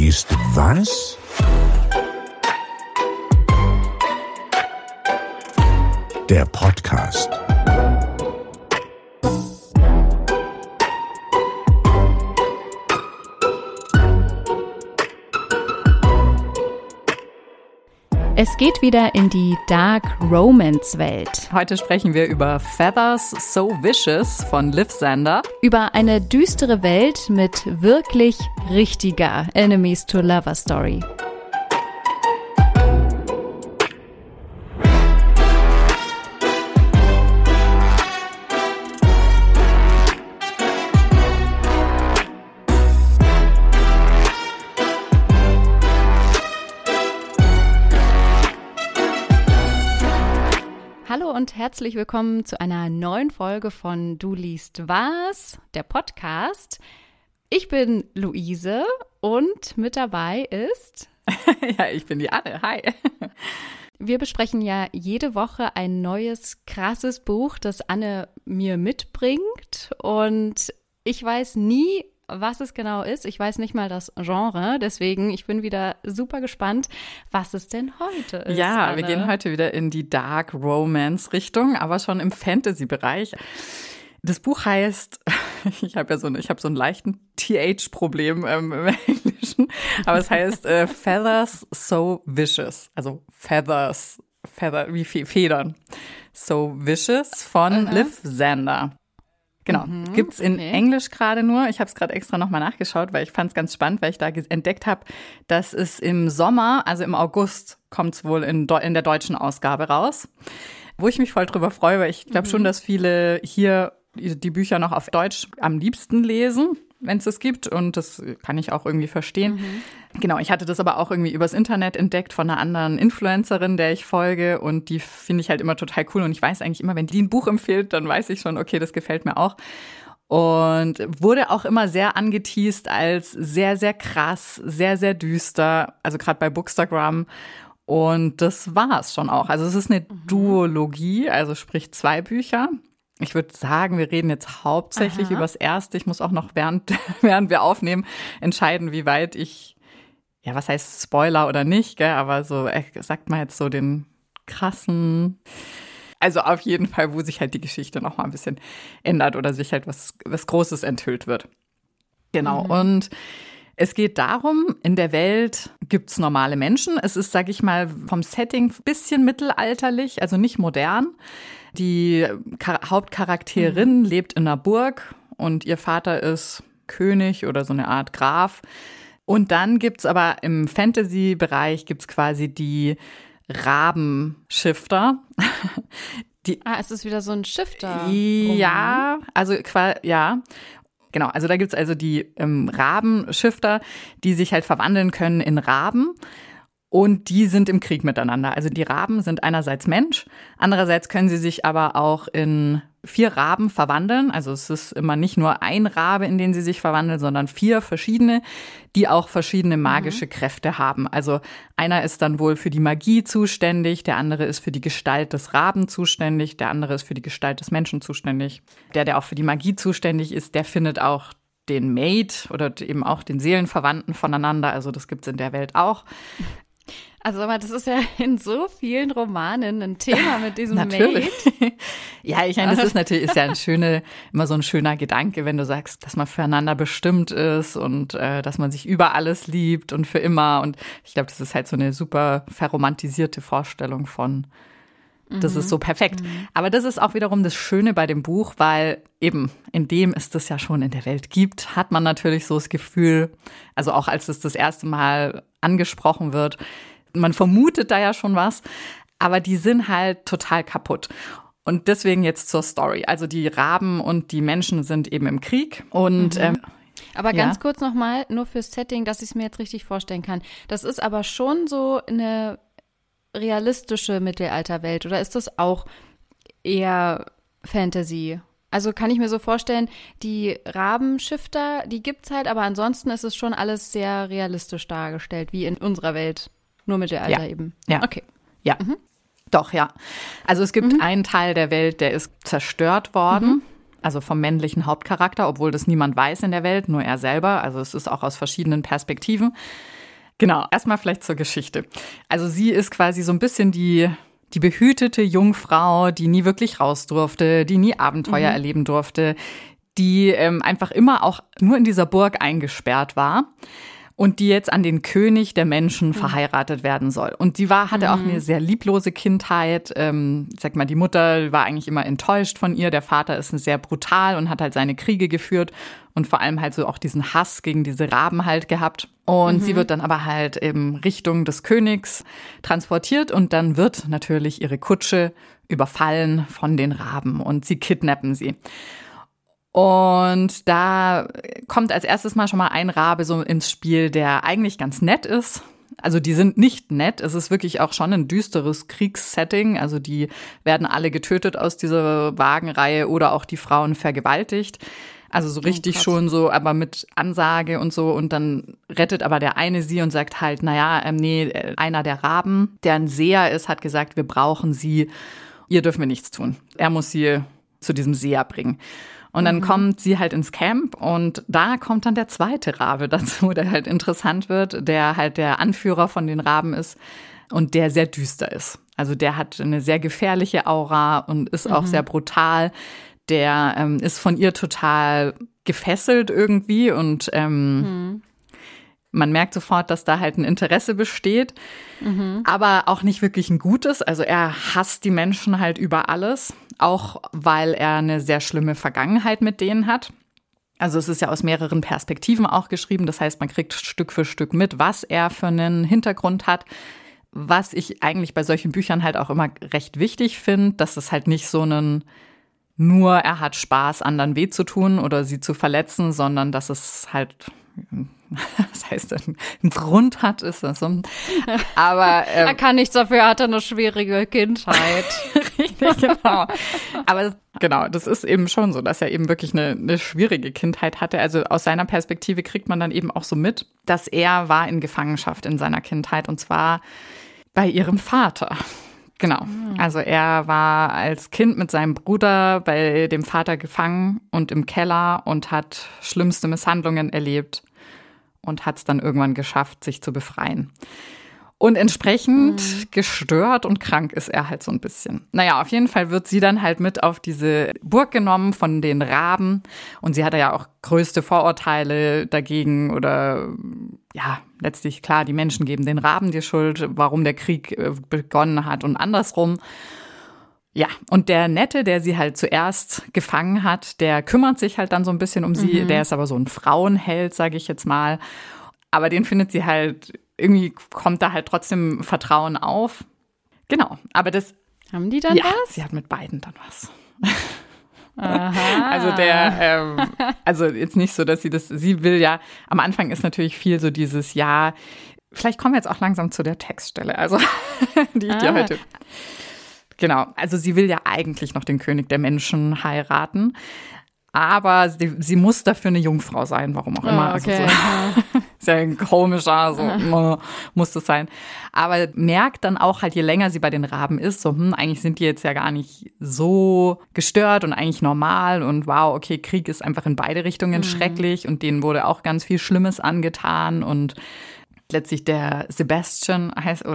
liest was? Der Podcast. Es geht wieder in die Dark Romance Welt. Heute sprechen wir über Feathers So Vicious von Liv Zander. Über eine düstere Welt mit wirklich richtiger Enemies to Lover Story. Hallo und herzlich willkommen zu einer neuen Folge von Du liest was, der Podcast. Ich bin Luise und mit dabei ist... Ja, ich bin die Anne. Hi. Wir besprechen ja jede Woche ein neues, krasses Buch, das Anne mir mitbringt. Und ich weiß nie, was es genau ist. Ich weiß nicht mal das Genre. Deswegen, ich bin wieder super gespannt, was es denn heute ist. Ja, Anne. wir gehen heute wieder in die Dark Romance Richtung, aber schon im Fantasy-Bereich. Das Buch heißt, ich habe so einen leichten TH-Problem im Englischen, aber es heißt Feathers So Vicious, also Feather wie Federn, So Vicious von Liv Zander. Genau, gibt's in Englisch gerade nur. Ich habe es gerade extra nochmal nachgeschaut, weil ich fand es ganz spannend, weil ich da entdeckt habe, dass es im Sommer, also im August, kommt es wohl in der deutschen Ausgabe raus. Wo ich mich voll drüber freue, weil ich glaube schon, dass viele hier die Bücher noch auf Deutsch am liebsten lesen, wenn es das gibt. Und das kann ich auch irgendwie verstehen. Genau, ich hatte das aber auch irgendwie übers Internet entdeckt von einer anderen Influencerin, der ich folge. Und die finde ich halt immer total cool. Und ich weiß eigentlich immer, wenn die ein Buch empfiehlt, dann weiß ich schon, okay, das gefällt mir auch. Und wurde auch immer sehr angeteast als sehr, sehr krass, sehr, sehr düster. Also gerade bei Bookstagram. Und das war es schon auch. Also es ist eine Duologie, also sprich 2 Bücher. Ich würde sagen, wir reden jetzt hauptsächlich über das erste. Ich muss auch noch, während wir aufnehmen, entscheiden, wie weit ich, ja, was heißt Spoiler oder nicht, gell? Aber so, sagt mal jetzt so den krassen, also auf jeden Fall, wo sich halt die Geschichte noch mal ein bisschen ändert oder sich halt was Großes enthüllt wird. Genau, und es geht darum, in der Welt gibt's normale Menschen. Es ist, sag ich mal, vom Setting ein bisschen mittelalterlich, also nicht modern. Die Hauptcharakterin lebt in einer Burg und ihr Vater ist König oder so eine Art Graf. Und dann gibt's aber im Fantasy-Bereich gibt's quasi die Rabenschifter. Es ist wieder so ein Shifter. Ja, also ja. Genau, also da gibt's also die Rabenschifter, die sich halt verwandeln können in Raben. Und die sind im Krieg miteinander. Also die Raben sind einerseits Mensch, andererseits können sie sich aber auch in 4 Raben verwandeln. Also es ist immer nicht nur ein Rabe, in den sie sich verwandeln, sondern 4 verschiedene, die auch verschiedene magische Kräfte haben. Also einer ist dann wohl für die Magie zuständig, der andere ist für die Gestalt des Raben zuständig, der andere ist für die Gestalt des Menschen zuständig. Der auch für die Magie zuständig ist, der findet auch den Mate oder eben auch den Seelenverwandten voneinander. Also das gibt's in der Welt auch. Also aber das ist ja in so vielen Romanen ein Thema mit diesem Natürlich. Mate. Ja, ich meine, das ist ja immer so ein schöner Gedanke, wenn du sagst, dass man füreinander bestimmt ist und dass man sich über alles liebt und für immer. Und ich glaube, das ist halt so eine super verromantisierte Vorstellung von, das ist so perfekt. Aber das ist auch wiederum das Schöne bei dem Buch, weil eben in dem es das ja schon in der Welt gibt, hat man natürlich so das Gefühl, also auch als es das erste Mal angesprochen wird, man vermutet da ja schon was, aber die sind halt total kaputt. Und deswegen jetzt zur Story. Also die Raben und die Menschen sind eben im Krieg. Und aber ganz kurz nochmal, nur fürs Setting, dass ich es mir jetzt richtig vorstellen kann. Das ist aber schon so eine realistische Mittelalterwelt, oder ist das auch eher Fantasy? Also kann ich mir so vorstellen, die Rabenschifter, die gibt's halt, aber ansonsten ist es schon alles sehr realistisch dargestellt, wie in unserer Welt. Nur Mittelalter eben. Ja. Okay. Ja. Doch, ja. Also es gibt einen Teil der Welt, der ist zerstört worden. also vom männlichen Hauptcharakter, obwohl das niemand weiß in der Welt, nur er selber. Also es ist auch aus verschiedenen Perspektiven. Genau, erstmal vielleicht zur Geschichte. Also sie ist quasi so ein bisschen die behütete Jungfrau, die nie wirklich raus durfte, die nie Abenteuer erleben durfte, die einfach immer auch nur in dieser Burg eingesperrt war und die jetzt an den König der Menschen verheiratet werden soll. Und sie hatte auch eine sehr lieblose Kindheit. Ich sag mal, die Mutter war eigentlich immer enttäuscht von ihr. Der Vater ist sehr brutal und hat halt seine Kriege geführt und vor allem halt so auch diesen Hass gegen diese Raben halt gehabt. Und sie wird dann aber halt in Richtung des Königs transportiert und dann wird natürlich ihre Kutsche überfallen von den Raben und sie kidnappen sie. Und da kommt als erstes mal schon mal ein Rabe so ins Spiel, der eigentlich ganz nett ist. Also die sind nicht nett. Es ist wirklich auch schon ein düsteres Kriegssetting. Also die werden alle getötet aus dieser Wagenreihe oder auch die Frauen vergewaltigt. Also so richtig schon so, aber mit Ansage und so. Und dann rettet aber der eine sie und sagt halt, einer der Raben, der ein Seher ist, hat gesagt, wir brauchen sie. Ihr dürfen wir nichts tun. Er muss sie zu diesem Seher bringen. Und dann kommt sie halt ins Camp und da kommt dann der zweite Rabe dazu, der halt interessant wird, der halt der Anführer von den Raben ist und der sehr düster ist. Also der hat eine sehr gefährliche Aura und ist auch sehr brutal. Der ist von ihr total gefesselt irgendwie und man merkt sofort, dass da halt ein Interesse besteht, aber auch nicht wirklich ein gutes. Also er hasst die Menschen halt über alles, auch weil er eine sehr schlimme Vergangenheit mit denen hat. Also es ist ja aus mehreren Perspektiven auch geschrieben. Das heißt, man kriegt Stück für Stück mit, was er für einen Hintergrund hat. Was ich eigentlich bei solchen Büchern halt auch immer recht wichtig finde, dass es halt nicht so nur er hat Spaß, anderen weh zu tun oder sie zu verletzen, sondern dass es halt, was heißt denn, einen Grund hat, ist das so. Aber er kann nichts dafür, er hatte eine schwierige Kindheit. Richtig, genau. Aber genau, das ist eben schon so, dass er eben wirklich eine schwierige Kindheit hatte. Also aus seiner Perspektive kriegt man dann eben auch so mit, dass er war in Gefangenschaft in seiner Kindheit und zwar bei ihrem Vater. Genau. Also er war als Kind mit seinem Bruder bei dem Vater gefangen und im Keller und hat schlimmste Misshandlungen erlebt und hat es dann irgendwann geschafft, sich zu befreien. Und entsprechend gestört und krank ist er halt so ein bisschen. Naja, auf jeden Fall wird sie dann halt mit auf diese Burg genommen von den Raben. Und sie hatte ja auch größte Vorurteile dagegen oder ja, letztlich klar, die Menschen geben den Raben die Schuld, warum der Krieg begonnen hat und andersrum. Ja, und der Nette, der sie halt zuerst gefangen hat, der kümmert sich halt dann so ein bisschen um sie. Der ist aber so ein Frauenheld, sage ich jetzt mal. Aber den findet sie halt, irgendwie kommt da halt trotzdem Vertrauen auf. Genau, aber das... Haben die dann was? Sie hat mit beiden dann was. Aha. Also also jetzt nicht so, dass sie will ja, am Anfang ist natürlich viel so dieses vielleicht kommen wir jetzt auch langsam zu der Textstelle, also die ich dir heute... Genau, also sie will ja eigentlich noch den König der Menschen heiraten, aber sie muss dafür eine Jungfrau sein, warum auch immer. Okay. Also so, sehr komischer, so muss das sein. Aber merkt dann auch halt, je länger sie bei den Raben ist, so eigentlich sind die jetzt ja gar nicht so gestört und eigentlich normal und wow, okay, Krieg ist einfach in beide Richtungen schrecklich und denen wurde auch ganz viel Schlimmes angetan und letztlich der Sebastian,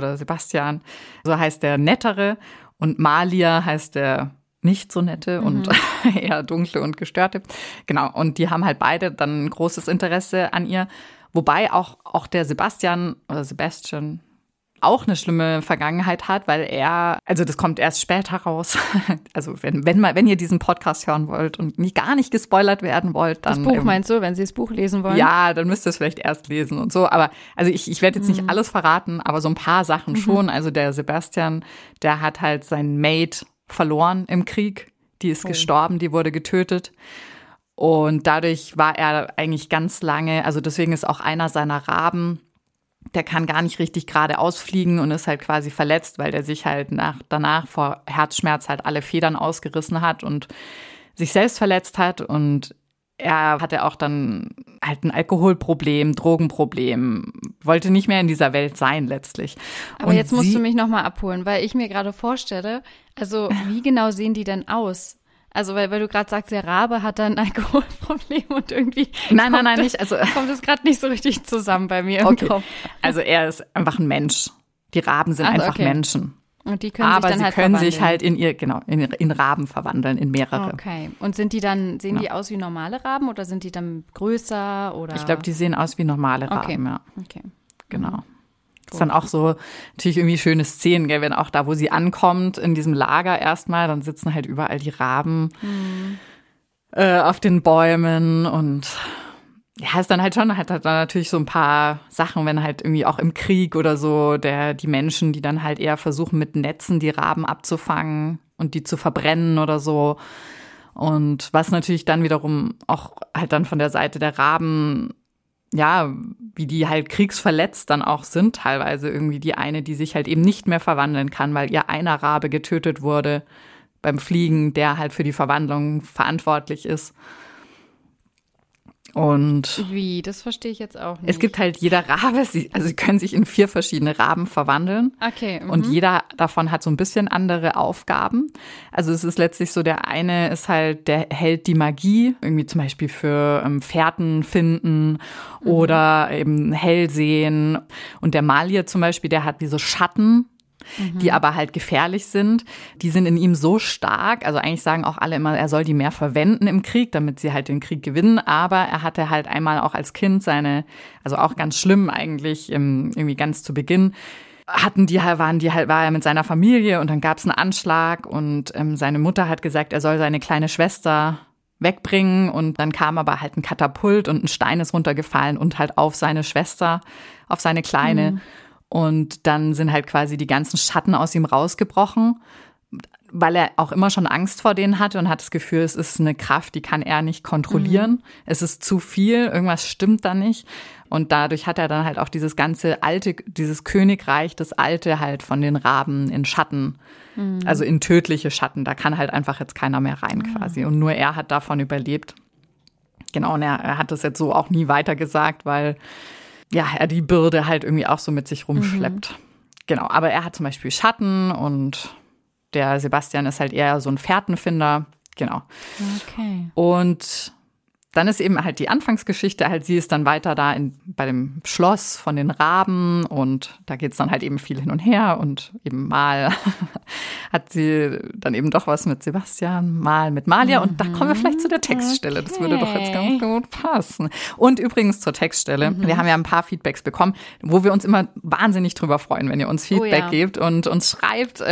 so heißt der Nettere und Malia heißt der nicht so nette und eher dunkle und gestörte. Genau, und die haben halt beide dann ein großes Interesse an ihr. Wobei auch der Sebastian auch eine schlimme Vergangenheit hat, weil also das kommt erst später raus. Also wenn ihr diesen Podcast hören wollt und gar nicht gespoilert werden wollt, dann... Das Buch meinst du, wenn Sie das Buch lesen wollen? Ja, dann müsst ihr es vielleicht erst lesen und so. Aber also ich werde jetzt nicht alles verraten, aber so ein paar Sachen schon. Also der Sebastian, der hat halt seinen Mate verloren im Krieg. Die ist gestorben, die wurde getötet. Und dadurch war er eigentlich ganz lange, also deswegen ist auch einer seiner Raben, der kann gar nicht richtig geradeaus fliegen und ist halt quasi verletzt, weil der sich halt danach vor Herzschmerz halt alle Federn ausgerissen hat und sich selbst verletzt hat. Und er hatte auch dann halt ein Alkoholproblem, Drogenproblem, wollte nicht mehr in dieser Welt sein letztlich. Aber jetzt musst du mich nochmal abholen, weil ich mir gerade vorstelle, also wie genau sehen die denn aus? Also, weil du gerade sagst, der Rabe hat dann ein Alkoholproblem und irgendwie Nein, nicht. Also kommt es gerade nicht so richtig zusammen bei mir im Kopf. Also er ist einfach ein Mensch. Die Raben sind einfach Menschen. Und die können aber sich dann halt können verwandeln. sich halt in Raben verwandeln, in mehrere. Okay. Und sehen die aus wie normale Raben oder sind die dann größer oder? Ich glaube, die sehen aus wie normale Raben, ja. Okay. Genau. Das ist dann auch so natürlich irgendwie schöne Szenen, gell? Wenn auch da, wo sie ankommt, in diesem Lager erstmal, dann sitzen halt überall die Raben auf den Bäumen und ja, ist dann halt schon, hat dann natürlich so ein paar Sachen, wenn halt irgendwie auch im Krieg oder so, die Menschen, die dann halt eher versuchen, mit Netzen die Raben abzufangen und die zu verbrennen oder so. Und was natürlich dann wiederum auch halt dann von der Seite der Raben, ja, wie die halt kriegsverletzt dann auch sind, teilweise irgendwie die eine, die sich halt eben nicht mehr verwandeln kann, weil ihr einer Rabe getötet wurde beim Fliegen, der halt für die Verwandlung verantwortlich ist. Und wie? Das verstehe ich jetzt auch nicht. Es gibt halt jeder Rabe, sie können sich in 4 verschiedene Raben verwandeln. Okay. Und jeder davon hat so ein bisschen andere Aufgaben. Also es ist letztlich so, der eine ist halt, der hält die Magie, irgendwie zum Beispiel für Fährten finden oder eben hell sehen. Und der Malier zum Beispiel, der hat diese Schatten, die aber halt gefährlich sind. Die sind in ihm so stark, also eigentlich sagen auch alle immer, er soll die mehr verwenden im Krieg, damit sie halt den Krieg gewinnen. Aber er hatte halt einmal auch als Kind also auch ganz schlimm eigentlich, irgendwie ganz zu Beginn, war er mit seiner Familie und dann gab es einen Anschlag und seine Mutter hat gesagt, er soll seine kleine Schwester wegbringen und dann kam aber halt ein Katapult und ein Stein ist runtergefallen und halt auf seine Schwester, auf seine Kleine. Und dann sind halt quasi die ganzen Schatten aus ihm rausgebrochen, weil er auch immer schon Angst vor denen hatte und hat das Gefühl, es ist eine Kraft, die kann er nicht kontrollieren. Es ist zu viel, irgendwas stimmt da nicht. Und dadurch hat er dann halt auch dieses Königreich, das alte halt von den Raben in Schatten, also in tödliche Schatten. Da kann halt einfach jetzt keiner mehr rein quasi. Und nur er hat davon überlebt. Genau, und er hat das jetzt so auch nie weitergesagt, weil ja, er die Bürde halt irgendwie auch so mit sich rumschleppt. Genau, aber er hat zum Beispiel Schatten und der Sebastian ist halt eher so ein Fährtenfinder. Genau. Okay. Und dann ist eben halt die Anfangsgeschichte, halt sie ist dann weiter da bei dem Schloss von den Raben und da geht's dann halt eben viel hin und her und eben mal hat sie dann eben doch was mit Sebastian, mal mit Malia und da kommen wir vielleicht zu der Textstelle. Das würde doch jetzt ganz gut passen. Und übrigens zur Textstelle, wir haben ja ein paar Feedbacks bekommen, wo wir uns immer wahnsinnig drüber freuen, wenn ihr uns Feedback gebt und uns schreibt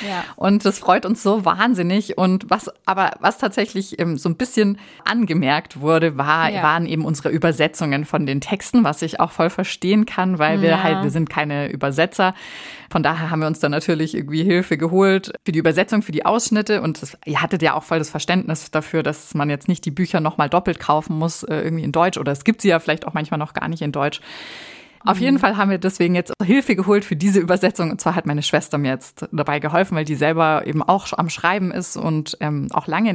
und das freut uns so wahnsinnig und was tatsächlich so ein bisschen angemerkt wurde, waren eben unsere Übersetzungen von den Texten, was ich auch voll verstehen kann, weil wir sind keine Übersetzer. Von daher haben wir uns dann natürlich irgendwie Hilfe geholt für die Übersetzung, für die Ausschnitte und ihr hattet ja auch voll das Verständnis dafür, dass man jetzt nicht die Bücher nochmal doppelt kaufen muss, irgendwie in Deutsch oder es gibt sie ja vielleicht auch manchmal noch gar nicht in Deutsch. Auf jeden Fall haben wir deswegen jetzt Hilfe geholt für diese Übersetzung. Und zwar hat meine Schwester mir jetzt dabei geholfen, weil die selber eben auch am Schreiben ist und auch lange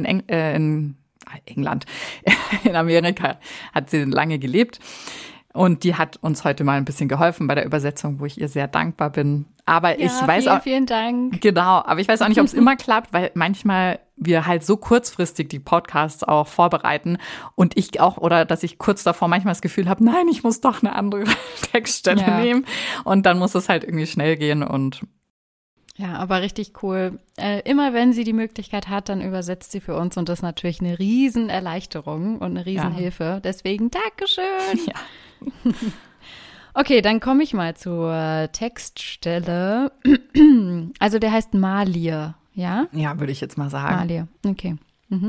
in England, in Amerika hat sie lange gelebt. Und die hat uns heute mal ein bisschen geholfen bei der Übersetzung, wo ich ihr sehr dankbar bin. Aber ich weiß auch. Vielen Dank. Genau, aber ich weiß auch nicht, ob es immer klappt, weil manchmal wir halt so kurzfristig die Podcasts auch vorbereiten und ich auch, oder dass ich kurz davor manchmal das Gefühl habe, nein, ich muss doch eine andere Textstelle nehmen. Und dann muss es halt irgendwie schnell gehen und ja, aber richtig cool. Immer wenn sie die Möglichkeit hat, dann übersetzt sie für uns und das ist natürlich eine Riesenerleichterung und eine Riesenhilfe. Deswegen Dankeschön. Ja. Okay, dann komme ich mal zur Textstelle. Also der heißt Malier, ja? Ja, würde ich jetzt mal sagen. Malier, okay.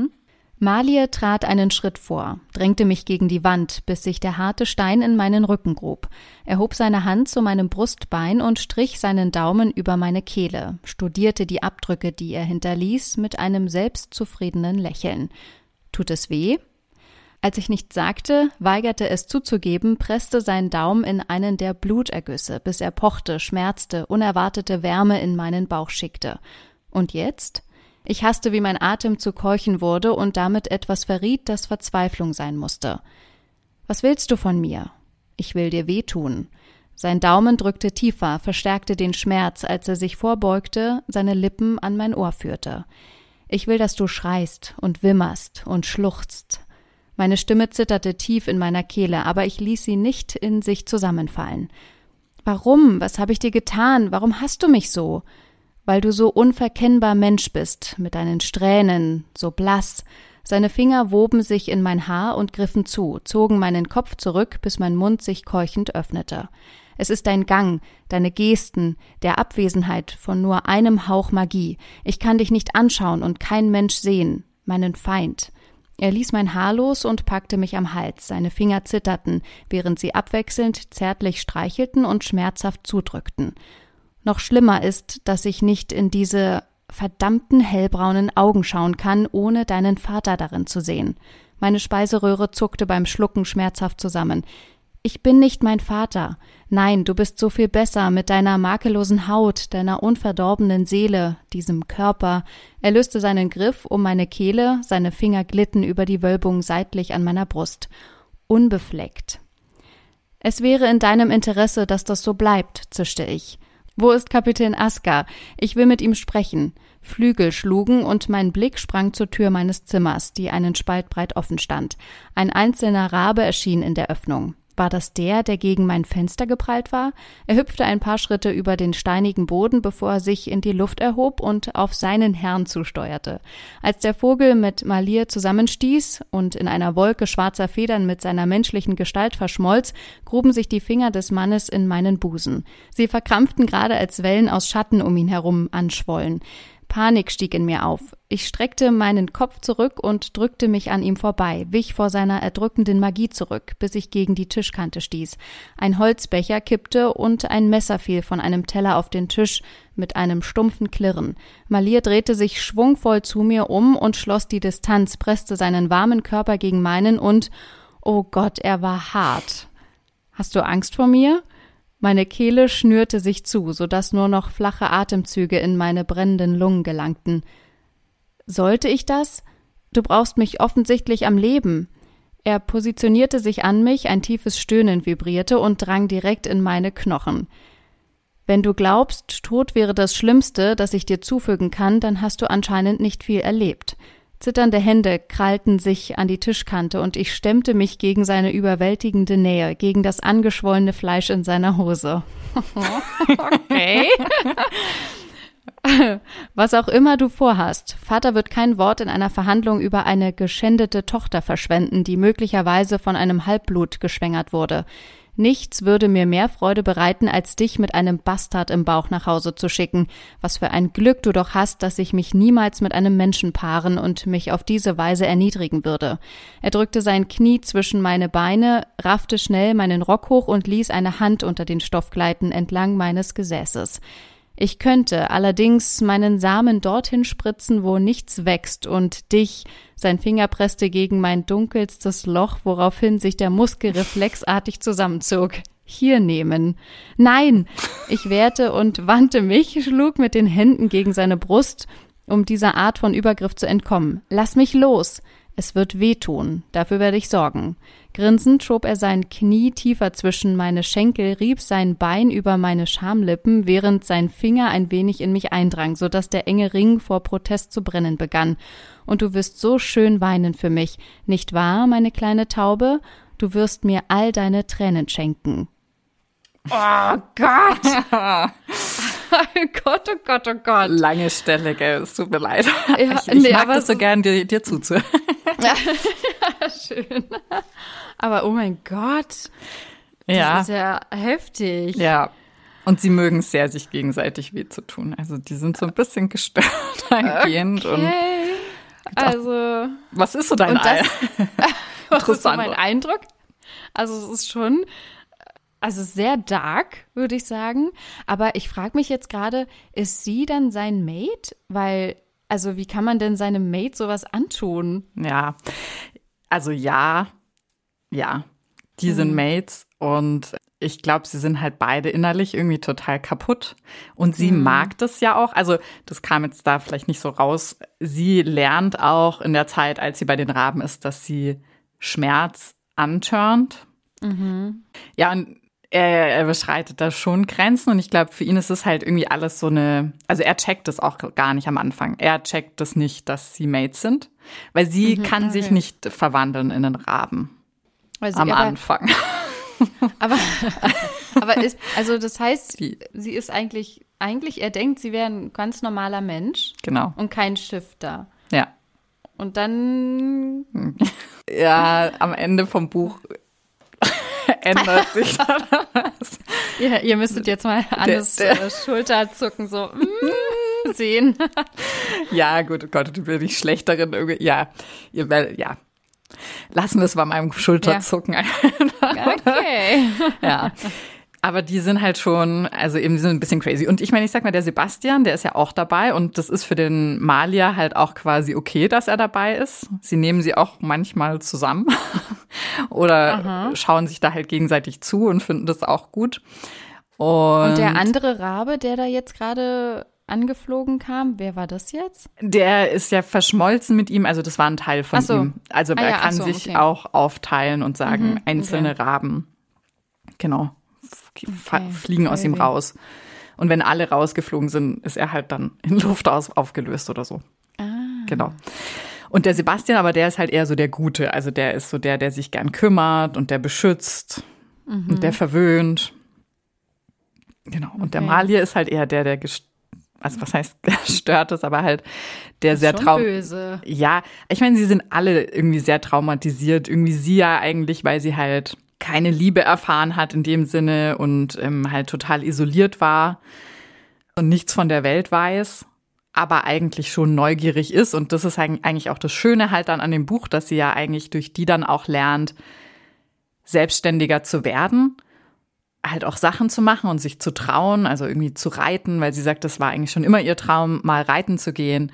Malier trat einen Schritt vor, drängte mich gegen die Wand, bis sich der harte Stein in meinen Rücken grub. Er hob seine Hand zu meinem Brustbein und strich seinen Daumen über meine Kehle, studierte die Abdrücke, die er hinterließ, mit einem selbstzufriedenen Lächeln. Tut es weh? Als ich nichts sagte, weigerte es zuzugeben, presste sein Daumen in einen der Blutergüsse, bis er pochte, schmerzte, unerwartete Wärme in meinen Bauch schickte. Und jetzt? Ich hasste, wie mein Atem zu keuchen wurde und damit etwas verriet, das Verzweiflung sein musste. »Was willst du von mir?« »Ich will dir wehtun.« Sein Daumen drückte tiefer, verstärkte den Schmerz, als er sich vorbeugte, seine Lippen an mein Ohr führte. Ich will, dass du schreist und wimmerst und schluchzt. Meine Stimme zitterte tief in meiner Kehle, aber ich ließ sie nicht in sich zusammenfallen. Warum? Was habe ich dir getan? Warum hasst du mich so? Weil du so unverkennbar Mensch bist, mit deinen Strähnen, so blass. Seine Finger woben sich in mein Haar und griffen zu, zogen meinen Kopf zurück, bis mein Mund sich keuchend öffnete. Es ist dein Gang, deine Gesten, der Abwesenheit von nur einem Hauch Magie. Ich kann dich nicht anschauen und kein Mensch sehen, meinen Feind. Er ließ mein Haar los und packte mich am Hals. Seine Finger zitterten, während sie abwechselnd zärtlich streichelten und schmerzhaft zudrückten. Noch schlimmer ist, dass ich nicht in diese verdammten hellbraunen Augen schauen kann, ohne deinen Vater darin zu sehen. Meine Speiseröhre zuckte beim Schlucken schmerzhaft zusammen. Ich bin nicht mein Vater. Nein, du bist so viel besser mit deiner makellosen Haut, deiner unverdorbenen Seele, diesem Körper. Er löste seinen Griff um meine Kehle, seine Finger glitten über die Wölbung seitlich an meiner Brust. Unbefleckt. Es wäre in deinem Interesse, dass das so bleibt, zischte ich. Wo ist Kapitän Aska? Ich will mit ihm sprechen. Flügel schlugen und mein Blick sprang zur Tür meines Zimmers, die einen Spalt breit offen stand. Ein einzelner Rabe erschien in der Öffnung. War das der gegen mein Fenster geprallt war? Er hüpfte ein paar Schritte über den steinigen Boden, bevor er sich in die Luft erhob und auf seinen Herrn zusteuerte. Als der Vogel mit Malir zusammenstieß und in einer Wolke schwarzer Federn mit seiner menschlichen Gestalt verschmolz, gruben sich die Finger des Mannes in meinen Busen. Sie verkrampften gerade, als Wellen aus Schatten um ihn herum anschwollen. Panik stieg in mir auf. Ich streckte meinen Kopf zurück und drückte mich an ihm vorbei, wich vor seiner erdrückenden Magie zurück, bis ich gegen die Tischkante stieß. Ein Holzbecher kippte und ein Messer fiel von einem Teller auf den Tisch mit einem stumpfen Klirren. Malir drehte sich schwungvoll zu mir um und schloss die Distanz, presste seinen warmen Körper gegen meinen und, oh Gott, er war hart. Hast du Angst vor mir? Meine Kehle schnürte sich zu, sodass nur noch flache Atemzüge in meine brennenden Lungen gelangten. Sollte ich das? Du brauchst mich offensichtlich am Leben. Er positionierte sich an mich, ein tiefes Stöhnen vibrierte und drang direkt in meine Knochen. Wenn du glaubst, Tod wäre das Schlimmste, das ich dir zufügen kann, dann hast du anscheinend nicht viel erlebt. Zitternde Hände krallten sich an die Tischkante und ich stemmte mich gegen seine überwältigende Nähe, gegen das angeschwollene Fleisch in seiner Hose. Okay. Was auch immer du vorhast, Vater wird kein Wort in einer Verhandlung über eine geschändete Tochter verschwenden, die möglicherweise von einem Halbblut geschwängert wurde. Nichts würde mir mehr Freude bereiten, als dich mit einem Bastard im Bauch nach Hause zu schicken. Was für ein Glück du doch hast, dass ich mich niemals mit einem Menschen paaren und mich auf diese Weise erniedrigen würde. Er drückte sein Knie zwischen meine Beine, raffte schnell meinen Rock hoch und ließ eine Hand unter den Stoff gleiten entlang meines Gesäßes. Ich könnte allerdings meinen Samen dorthin spritzen, wo nichts wächst, und dich, sein Finger presste gegen mein dunkelstes Loch, woraufhin sich der Muskel reflexartig zusammenzog, hier nehmen. Nein! Ich wehrte und wandte mich, schlug mit den Händen gegen seine Brust, um dieser Art von Übergriff zu entkommen. Lass mich los! Es wird wehtun, dafür werde ich sorgen. Grinsend schob er sein Knie tiefer zwischen meine Schenkel, rieb sein Bein über meine Schamlippen, während sein Finger ein wenig in mich eindrang, sodass der enge Ring vor Protest zu brennen begann. Und du wirst so schön weinen für mich, nicht wahr, meine kleine Taube? Du wirst mir all deine Tränen schenken. Oh Gott! Oh Gott, oh Gott, oh Gott. Lange Stelle, gell, es tut mir leid. Ja, ich mag das so gern, dir zuzuhören. Ja, schön. Aber oh mein Gott, das ist ja heftig. Ja, und sie mögen es sehr, sich gegenseitig weh zu tun. Also die sind so ein bisschen gestört eingehend. Okay, also. Was ist so dein Was ist so mein Eindruck? Also es ist schon, also sehr dark, würde ich sagen. Aber ich frage mich jetzt gerade, ist sie dann sein Mate? Weil, also wie kann man denn seinem Mate sowas antun? Ja, also ja, die sind Mates und ich glaube, sie sind halt beide innerlich irgendwie total kaputt. Und sie mag das ja auch, also das kam jetzt da vielleicht nicht so raus. Sie lernt auch in der Zeit, als sie bei den Raben ist, dass sie Schmerz anturnt. Ja, und Er beschreitet da schon Grenzen und ich glaube, für ihn ist es halt irgendwie alles so also er checkt es auch gar nicht am Anfang. Er checkt es nicht, dass sie Mates sind, weil sie kann sich nicht verwandeln in einen Raben am Anfang. Aber also das heißt, sie ist eigentlich, er denkt, sie wäre ein ganz normaler Mensch. Genau. Und kein Shifter. Ja. Und dann. Ja, am Ende vom Buch ändert sich das. Ja, ihr müsstet jetzt mal Annes Schulterzucken so sehen. Ja, gut, oh Gott, du bist nicht schlechterin. Ja, lassen wir es bei meinem Schulterzucken. Ja. Okay. Ja. Aber die sind halt schon, also eben, die sind ein bisschen crazy. Und ich meine, ich sag mal, der Sebastian, der ist ja auch dabei und das ist für den Malier halt auch quasi okay, dass er dabei ist. Sie nehmen sie auch manchmal zusammen oder schauen sich da halt gegenseitig zu und finden das auch gut. Und der andere Rabe, der da jetzt gerade angeflogen kam, wer war das jetzt? Der ist ja verschmolzen mit ihm, also das war ein Teil von ihm. Also er kann sich auch aufteilen und sagen, einzelne Raben, genau, fliegen aus ihm raus. Und wenn alle rausgeflogen sind, ist er halt dann in Luft aufgelöst oder so. Genau. Und der Sebastian, aber der ist halt eher so der Gute, also der ist so der sich gern kümmert und der beschützt und der verwöhnt. Genau. Und der Malier ist halt eher der also was heißt gestört ist, aber halt der sehr böse. Ja, ich meine, sie sind alle irgendwie sehr traumatisiert. Irgendwie sie ja eigentlich, weil sie halt keine Liebe erfahren hat in dem Sinne und halt total isoliert war und nichts von der Welt weiß, aber eigentlich schon neugierig ist. Und das ist eigentlich auch das Schöne halt dann an dem Buch, dass sie ja eigentlich durch die dann auch lernt, selbstständiger zu werden, halt auch Sachen zu machen und sich zu trauen, also irgendwie zu reiten, weil sie sagt, das war eigentlich schon immer ihr Traum, mal reiten zu gehen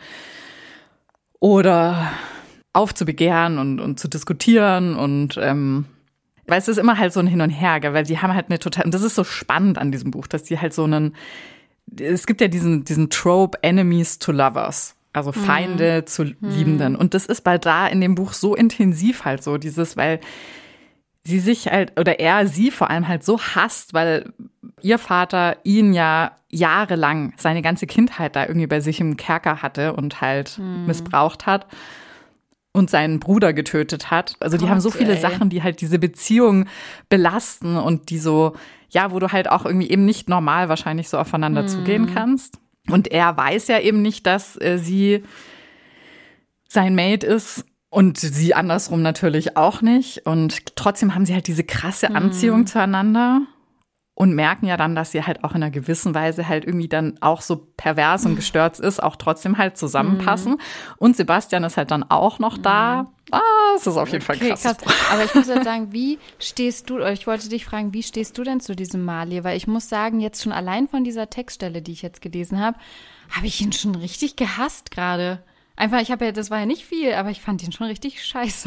oder aufzubegehren und zu diskutieren und weil es ist immer halt so ein Hin und Her, gell? Weil die haben halt und das ist so spannend an diesem Buch, dass die halt es gibt ja diesen Trope Enemies to Lovers, also Feinde zu Liebenden und das ist da in dem Buch so intensiv halt so, weil sie sich halt, oder sie vor allem halt so hasst, weil ihr Vater ihn ja jahrelang, seine ganze Kindheit da irgendwie bei sich im Kerker hatte und halt missbraucht hat und seinen Bruder getötet hat. Also die haben so viele Sachen, die halt diese Beziehung belasten und die so, ja, wo du halt auch irgendwie eben nicht normal wahrscheinlich so aufeinander zugehen kannst. Und er weiß ja eben nicht, dass sie sein Mate ist. Und sie andersrum natürlich auch nicht. Und trotzdem haben sie halt diese krasse Anziehung zueinander und merken ja dann, dass sie halt auch in einer gewissen Weise halt irgendwie dann auch so pervers und gestört ist, auch trotzdem halt zusammenpassen. Und Sebastian ist halt dann auch noch da. Es ist auf jeden Fall krass. Aber ich muss jetzt sagen, ich wollte dich fragen, wie stehst du denn zu diesem Malier? Weil ich muss sagen, jetzt schon allein von dieser Textstelle, die ich jetzt gelesen habe ich ihn schon richtig gehasst gerade. Einfach, das war ja nicht viel, aber ich fand ihn schon richtig scheiße.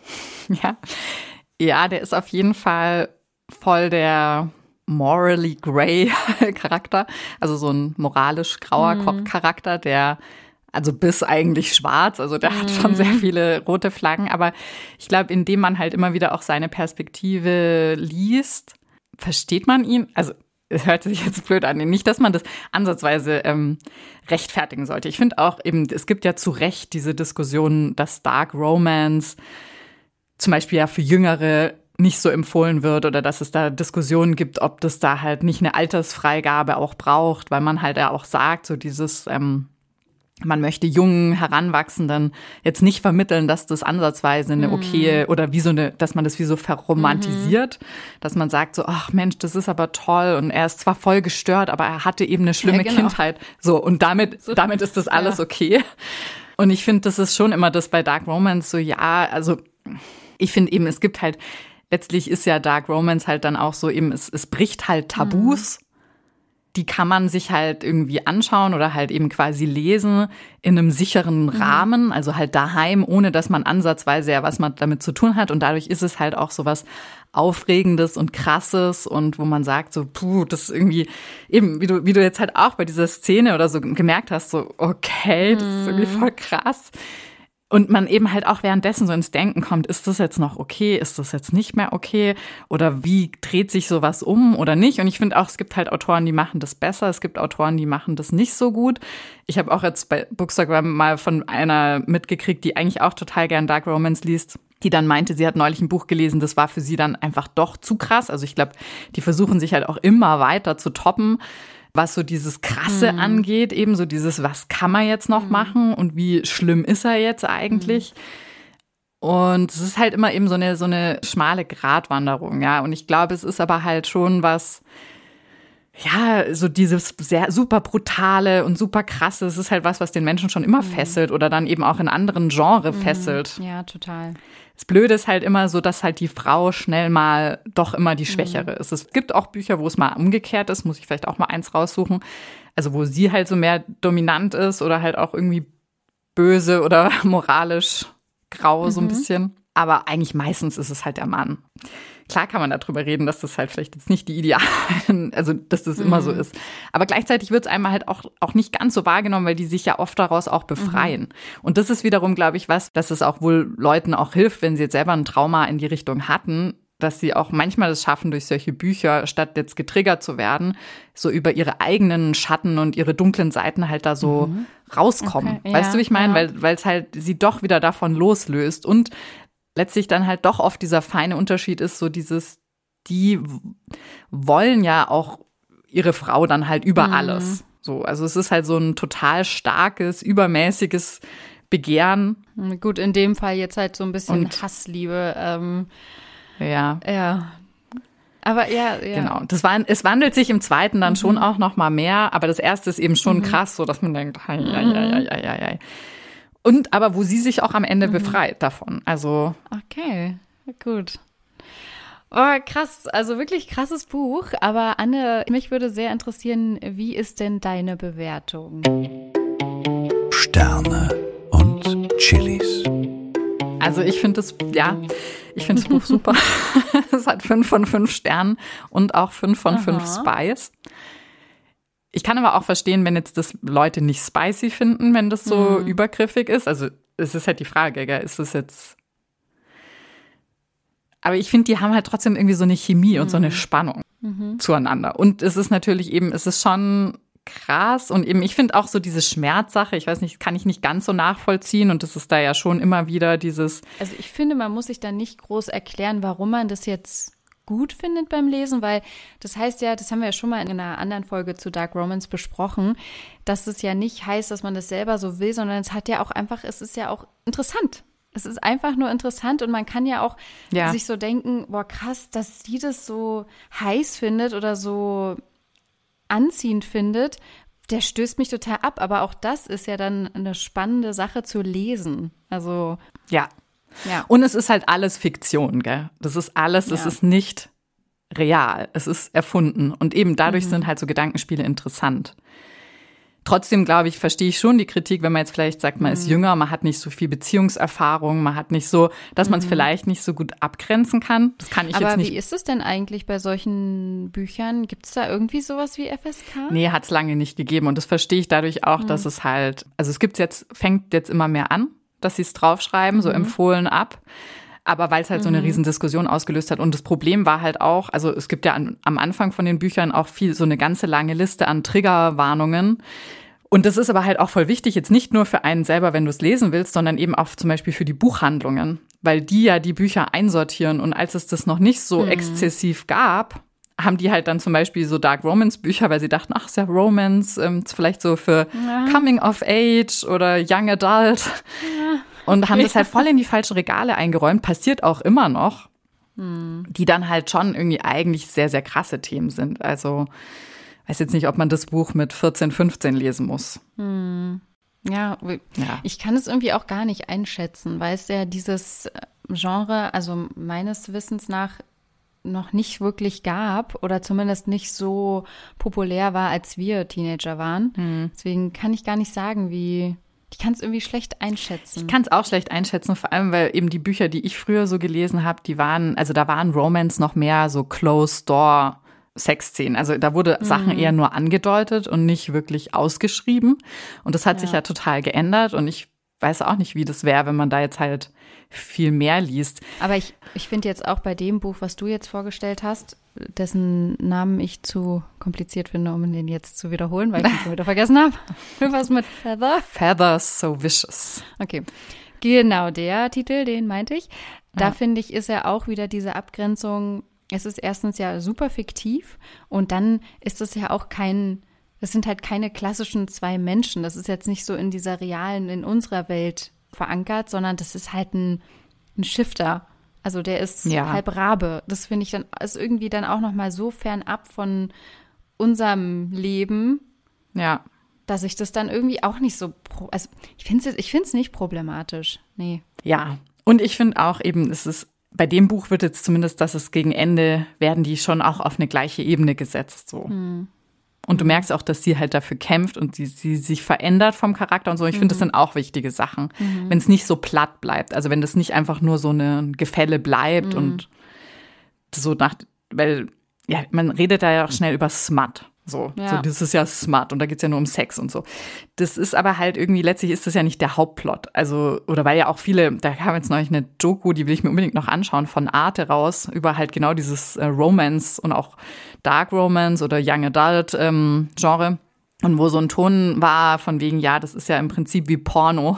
Ja, der ist auf jeden Fall voll der morally grey Charakter, also so ein moralisch grauer Charakter, der, also bis eigentlich schwarz, also der hat schon sehr viele rote Flaggen, aber ich glaube, indem man halt immer wieder auch seine Perspektive liest, versteht man ihn, also es hört sich jetzt blöd an, nicht, dass man das ansatzweise rechtfertigen sollte. Ich finde auch eben, es gibt ja zu Recht diese Diskussion, dass Dark Romance zum Beispiel ja für Jüngere nicht so empfohlen wird oder dass es da Diskussionen gibt, ob das da halt nicht eine Altersfreigabe auch braucht, weil man halt ja auch sagt, so dieses man möchte jungen Heranwachsenden jetzt nicht vermitteln, dass das ansatzweise eine okaye oder dass man das wie so verromantisiert, dass man sagt so, ach Mensch, das ist aber toll und er ist zwar voll gestört, aber er hatte eben eine schlimme Kindheit. So, und damit ist das alles okay. Und ich finde, das ist schon immer das bei Dark Romance so, ja, also ich finde eben, es gibt halt, letztlich ist ja Dark Romance halt dann auch so eben, es bricht halt Tabus. Die kann man sich halt irgendwie anschauen oder halt eben quasi lesen in einem sicheren Rahmen, also halt daheim, ohne dass man ansatzweise ja was man damit zu tun hat. Und dadurch ist es halt auch so was Aufregendes und Krasses und wo man sagt so, das ist irgendwie eben, wie du jetzt halt auch bei dieser Szene oder so gemerkt hast, so okay, das ist irgendwie voll krass. Und man eben halt auch währenddessen so ins Denken kommt, ist das jetzt noch okay, ist das jetzt nicht mehr okay oder wie dreht sich sowas um oder nicht? Und ich finde auch, es gibt halt Autoren, die machen das besser, es gibt Autoren, die machen das nicht so gut. Ich habe auch jetzt bei Bookstagram mal von einer mitgekriegt, die eigentlich auch total gern Dark Romance liest, die dann meinte, sie hat neulich ein Buch gelesen, das war für sie dann einfach doch zu krass. Also ich glaube, die versuchen sich halt auch immer weiter zu toppen, was so dieses Krasse angeht, eben so dieses, was kann man jetzt noch machen und wie schlimm ist er jetzt eigentlich? Und es ist halt immer eben so eine schmale Gratwanderung, ja. Und ich glaube, es ist aber halt schon was, ja, so dieses sehr super brutale und super krasse, es ist halt was den Menschen schon immer fesselt oder dann eben auch in anderen Genres fesselt. Ja, total. Das Blöde ist halt immer so, dass halt die Frau schnell mal doch immer die Schwächere ist. Es gibt auch Bücher, wo es mal umgekehrt ist, muss ich vielleicht auch mal eins raussuchen. Also wo sie halt so mehr dominant ist oder halt auch irgendwie böse oder moralisch grau so ein bisschen. Aber eigentlich meistens ist es halt der Mann. Klar kann man darüber reden, dass das halt vielleicht jetzt nicht die Idealen, also dass das immer so ist. Aber gleichzeitig wird es einmal halt auch nicht ganz so wahrgenommen, weil die sich ja oft daraus auch befreien. Und das ist wiederum, glaube ich, dass es auch wohl Leuten auch hilft, wenn sie jetzt selber ein Trauma in die Richtung hatten, dass sie auch manchmal das schaffen, durch solche Bücher, statt jetzt getriggert zu werden, so über ihre eigenen Schatten und ihre dunklen Seiten halt da so rauskommen. Okay, weißt du, wie ich meine? Ja. Weil es halt sie doch wieder davon loslöst und letztlich dann halt doch oft dieser feine Unterschied ist, so dieses, die wollen ja auch ihre Frau dann halt über alles. So, also es ist halt so ein total starkes, übermäßiges Begehren. Gut, in dem Fall jetzt halt so ein bisschen Und- Hassliebe. Ja. Ja. Aber ja. Genau. Es wandelt sich im zweiten dann schon auch noch mal mehr, aber das erste ist eben schon krass, so dass man denkt, ei. Und aber wo sie sich auch am Ende befreit davon. Also Okay, gut. Oh, krass, also wirklich krasses Buch. Aber Anne, mich würde sehr interessieren, wie ist denn deine Bewertung? Sterne und Chilis. Also ich finde das Buch super. Es hat 5 von 5 Sternen und auch 5 von 5 Spice. Ich kann aber auch verstehen, wenn jetzt das Leute nicht spicy finden, wenn das so übergriffig ist. Also es ist halt die Frage, gell? Ist das jetzt... Aber ich finde, die haben halt trotzdem irgendwie so eine Chemie und so eine Spannung zueinander. Und es ist natürlich eben, es ist schon krass und eben, ich finde auch so diese Schmerzsache, ich weiß nicht, kann ich nicht ganz so nachvollziehen und das ist da ja schon immer wieder dieses... Also ich finde, man muss sich da nicht groß erklären, warum man das jetzt gut findet beim Lesen, weil das heißt ja, das haben wir ja schon mal in einer anderen Folge zu Dark Romance besprochen, dass es ja nicht heißt, dass man das selber so will, sondern es hat ja auch einfach, es ist ja auch interessant. Es ist einfach nur interessant und man kann ja auch sich so denken, boah krass, dass die das so heiß findet oder so anziehend findet, der stößt mich total ab. Aber auch das ist ja dann eine spannende Sache zu lesen. Also Ja. ja. Und es ist halt alles Fiktion, gell? Das ist alles, das Ja. ist nicht real. Es ist erfunden. Und eben dadurch sind halt so Gedankenspiele interessant. Trotzdem, glaube ich, verstehe ich schon die Kritik, wenn man jetzt vielleicht sagt, man ist jünger, man hat nicht so viel Beziehungserfahrung, man hat nicht so, dass man es vielleicht nicht so gut abgrenzen kann. Das kann ich Aber jetzt nicht. wie ist es denn eigentlich bei solchen Büchern? Gibt es da irgendwie sowas wie FSK? Nee, hat es lange nicht gegeben. Und das verstehe ich dadurch auch, dass es halt, also es fängt jetzt immer mehr an, dass sie es draufschreiben, so empfohlen ab. Aber weil es halt so eine riesen Diskussion ausgelöst hat. Und das Problem war halt auch, also es gibt ja am Anfang von den Büchern auch so eine ganze lange Liste an Triggerwarnungen. Und das ist aber halt auch voll wichtig, jetzt nicht nur für einen selber, wenn du es lesen willst, sondern eben auch zum Beispiel für die Buchhandlungen. Weil die ja die Bücher einsortieren. Und als es das noch nicht so exzessiv gab, haben die halt dann zum Beispiel so Dark Romance Bücher, weil sie dachten, ach, ist ja Romance, vielleicht so für Coming of Age oder Young Adult. Und haben das halt voll in die falschen Regale eingeräumt, passiert auch immer noch, die dann halt schon irgendwie eigentlich sehr, sehr krasse Themen sind. Also weiß jetzt nicht, ob man das Buch mit 14, 15 lesen muss. Ja, ich kann es irgendwie auch gar nicht einschätzen, weil es ja dieses Genre, also meines Wissens nach, noch nicht wirklich gab oder zumindest nicht so populär war, als wir Teenager waren. Deswegen kann ich gar nicht sagen, ich kann es irgendwie schlecht einschätzen. Ich kann es auch schlecht einschätzen, vor allem, weil eben die Bücher, die ich früher so gelesen habe, da waren Romance noch mehr so Closed-Door-Sexszenen. Also da wurde Sachen eher nur angedeutet und nicht wirklich ausgeschrieben. Und das hat sich ja total geändert. Und ich weiß auch nicht, wie das wäre, wenn man da jetzt halt viel mehr liest. Aber ich finde jetzt auch bei dem Buch, was du jetzt vorgestellt hast, dessen Namen ich zu kompliziert finde, um den jetzt zu wiederholen, weil ich ihn schon wieder vergessen habe. Irgendwas mit Feather? Feathers So Vicious. Okay, genau der Titel, den meinte ich. Da finde ich, ist ja auch wieder diese Abgrenzung, es ist erstens ja super fiktiv und dann ist es ja auch das sind halt keine klassischen zwei Menschen. Das ist jetzt nicht so in dieser realen, in unserer Welt verankert, sondern das ist halt ein Shifter. Also der ist halb Rabe. Das finde ich dann, ist irgendwie dann auch nochmal so fernab von unserem Leben, dass ich das dann irgendwie auch nicht so, also ich finde es nicht problematisch. Nee. Ja, und ich finde auch eben, bei dem Buch wird jetzt zumindest, dass es gegen Ende werden die schon auch auf eine gleiche Ebene gesetzt, so. Und du merkst auch, dass sie halt dafür kämpft und sie sich verändert vom Charakter und so. Ich finde, das sind auch wichtige Sachen. Wenn es nicht so platt bleibt. Also wenn das nicht einfach nur so ein Gefälle bleibt und so weil man redet da ja auch schnell über Smut. So, das ist ja Smut und da geht's ja nur um Sex und so. Das ist aber halt irgendwie, letztlich ist das ja nicht der Hauptplot. Also, oder weil ja auch viele, da kam jetzt neulich eine Doku, die will ich mir unbedingt noch anschauen, von Arte raus, über halt genau dieses Romance und auch Dark Romance oder Young Adult Genre. Und wo so ein Ton war von wegen, das ist ja im Prinzip wie Porno.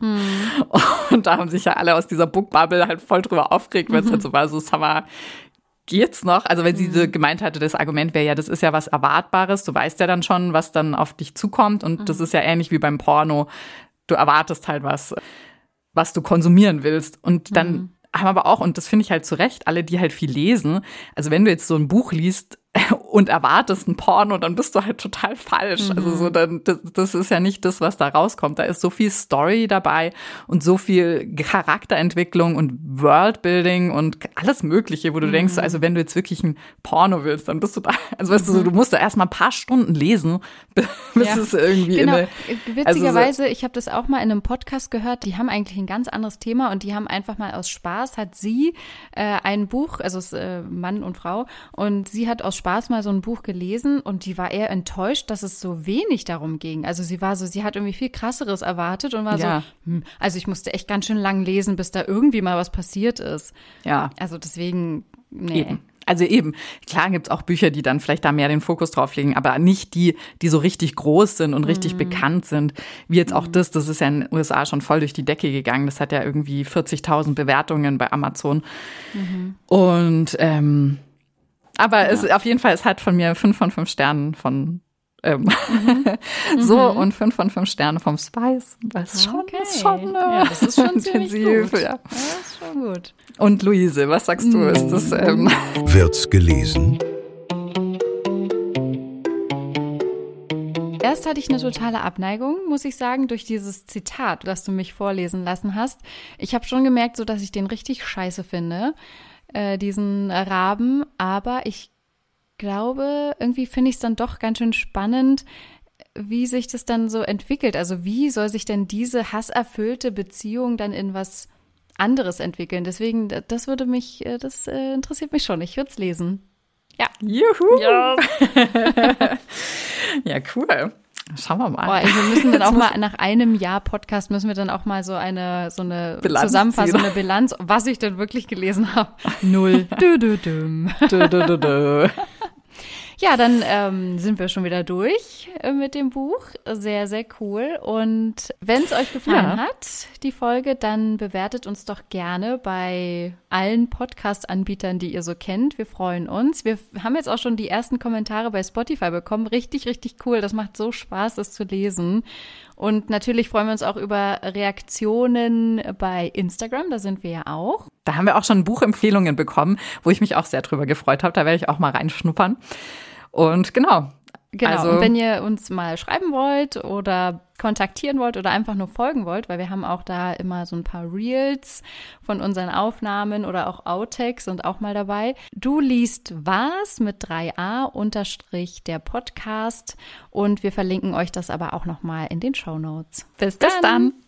Und da haben sich ja alle aus dieser Bookbubble halt voll drüber aufgeregt, weil es halt so war, so Summer. Geht's noch? Also wenn sie so gemeint hatte, das Argument wäre das ist ja was Erwartbares. Du weißt ja dann schon, was dann auf dich zukommt. Und das ist ja ähnlich wie beim Porno. Du erwartest halt was du konsumieren willst. Und dann haben aber auch, und das finde ich halt zu Recht, alle, die halt viel lesen. Also wenn du jetzt so ein Buch liest und erwartest ein Porno, dann bist du halt total falsch. Also so dann, das ist ja nicht das, was da rauskommt. Da ist so viel Story dabei und so viel Charakterentwicklung und Worldbuilding und alles Mögliche, wo du denkst, also wenn du jetzt wirklich ein Porno willst, dann bist du da, also weißt du, so, du musst da erstmal ein paar Stunden lesen, bis es irgendwie Witzigerweise, ich habe das auch mal in einem Podcast gehört, die haben eigentlich ein ganz anderes Thema und die haben einfach mal aus Spaß, hat sie ein Buch, also Mann und Frau, und sie hat aus Spaß mal so ein Buch gelesen und die war eher enttäuscht, dass es so wenig darum ging. Also sie hat irgendwie viel Krasseres erwartet und war also ich musste echt ganz schön lang lesen, bis da irgendwie mal was passiert ist. Ja. Also deswegen, nee. Eben. Also eben, klar gibt's auch Bücher, die dann vielleicht da mehr den Fokus drauf legen, aber nicht die so richtig groß sind und richtig bekannt sind. Wie jetzt auch das ist ja in den USA schon voll durch die Decke gegangen. Das hat ja irgendwie 40.000 Bewertungen bei Amazon. Und aber auf jeden Fall, es hat von mir 5 von 5 Sternen von und 5 von 5 Sternen vom Spice. Das ist schon, das ist schon intensiv. Gut. Ja. Das ist schon gut. Und Luise, was sagst du? Ist das Wird's gelesen? Erst hatte ich eine totale Abneigung, muss ich sagen, durch dieses Zitat, das du mich vorlesen lassen hast. Ich habe schon gemerkt, so dass ich den richtig scheiße finde, diesen Raben, aber ich glaube, irgendwie finde ich es dann doch ganz schön spannend, wie sich das dann so entwickelt. Also wie soll sich denn diese hasserfüllte Beziehung dann in was anderes entwickeln? Deswegen, das interessiert mich schon. Ich würde es lesen. Ja. Juhu! Ja. Ja, cool. Schauen wir mal. Wir müssen dann auch mal nach einem Jahr Podcast müssen wir dann auch mal so eine Bilanz Zusammenfassung, ziehen. eine Bilanz, was ich denn wirklich gelesen habe. 0. Ja, dann sind wir schon wieder durch mit dem Buch. Sehr, sehr cool. Und wenn es euch gefallen hat, die Folge, dann bewertet uns doch gerne bei allen Podcast-Anbietern, die ihr so kennt. Wir freuen uns. Wir haben jetzt auch schon die ersten Kommentare bei Spotify bekommen. Richtig, richtig cool. Das macht so Spaß, das zu lesen. Und natürlich freuen wir uns auch über Reaktionen bei Instagram. Da sind wir ja auch. Da haben wir auch schon Buchempfehlungen bekommen, wo ich mich auch sehr drüber gefreut habe. Da werde ich auch mal reinschnuppern. Und genau. Also, und wenn ihr uns mal schreiben wollt oder kontaktieren wollt oder einfach nur folgen wollt, weil wir haben auch da immer so ein paar Reels von unseren Aufnahmen oder auch Outtakes sind auch mal dabei. Du liest was mit 3a _ der Podcast und wir verlinken euch das aber auch nochmal in den Shownotes. Bis dann!